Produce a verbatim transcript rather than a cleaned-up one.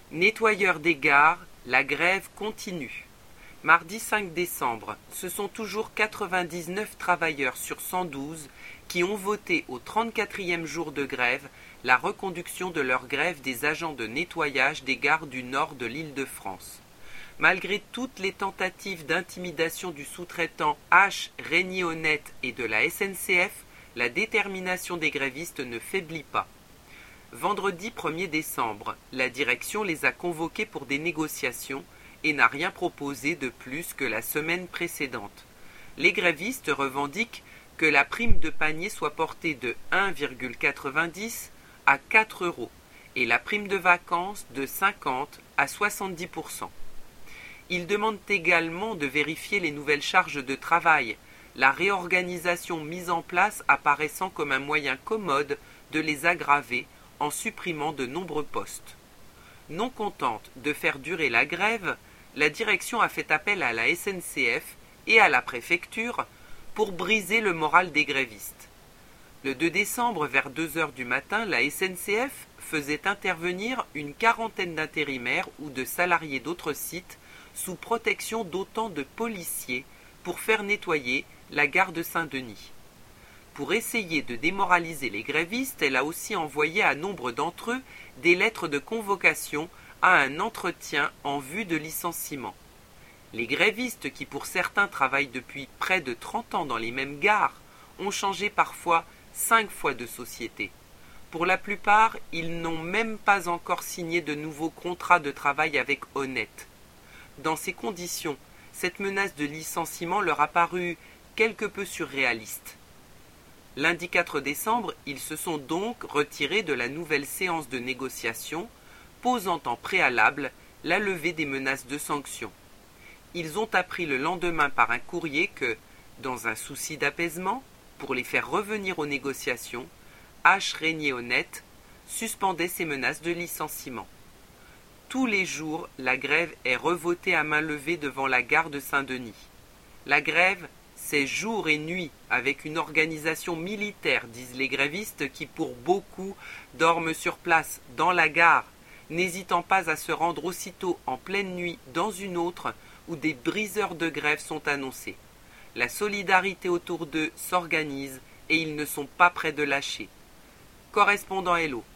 Nettoyeurs des gares, la grève continue. Mardi cinq décembre, ce sont toujours quatre-vingt-dix-neuf travailleurs sur cent douze qui ont voté au trente-quatrième jour de grève la reconduction de leur grève des agents de nettoyage des gares du nord de l'Île-de-France. Malgré toutes les tentatives d'intimidation du sous-traitant H. Régnier Honnête et de la S N C F, la détermination des grévistes ne faiblit pas. Vendredi premier décembre, la direction les a convoqués pour des négociations et n'a rien proposé de plus que la semaine précédente. Les grévistes revendiquent que la prime de panier soit portée de un virgule quatre-vingt-dix à quatre euros et la prime de vacances de cinquante à soixante-dix pour cent. Ils demandent également de vérifier les nouvelles charges de travail, la réorganisation mise en place apparaissant comme un moyen commode de les aggraver en supprimant de nombreux postes. Non contente de faire durer la grève, la direction a fait appel à la S N C F et à la préfecture pour briser le moral des grévistes. Le deux décembre, vers deux heures du matin, la S N C F faisait intervenir une quarantaine d'intérimaires ou de salariés d'autres sites sous protection d'autant de policiers pour faire nettoyer la gare de Saint-Denis. Pour essayer de démoraliser les grévistes, elle a aussi envoyé à nombre d'entre eux des lettres de convocation à un entretien en vue de licenciement. Les grévistes, qui pour certains travaillent depuis près de trente ans dans les mêmes gares, ont changé parfois cinq fois de société. Pour la plupart, ils n'ont même pas encore signé de nouveaux contrats de travail avec Honnête. Dans ces conditions, cette menace de licenciement leur a paru quelque peu surréaliste. Lundi quatre décembre, ils se sont donc retirés de la nouvelle séance de négociation, posant en préalable la levée des menaces de sanctions. Ils ont appris le lendemain par un courrier que, dans un souci d'apaisement, pour les faire revenir aux négociations, H. Régnier Honnête suspendait ces menaces de licenciement. Tous les jours, la grève est revotée à main levée devant la gare de Saint-Denis. La grève, c'est jour et nuit, avec une organisation militaire, disent les grévistes qui, pour beaucoup, dorment sur place, dans la gare, n'hésitant pas à se rendre aussitôt en pleine nuit dans une autre où des briseurs de grève sont annoncés. La solidarité autour d'eux s'organise et ils ne sont pas près de lâcher. Correspondant Hello.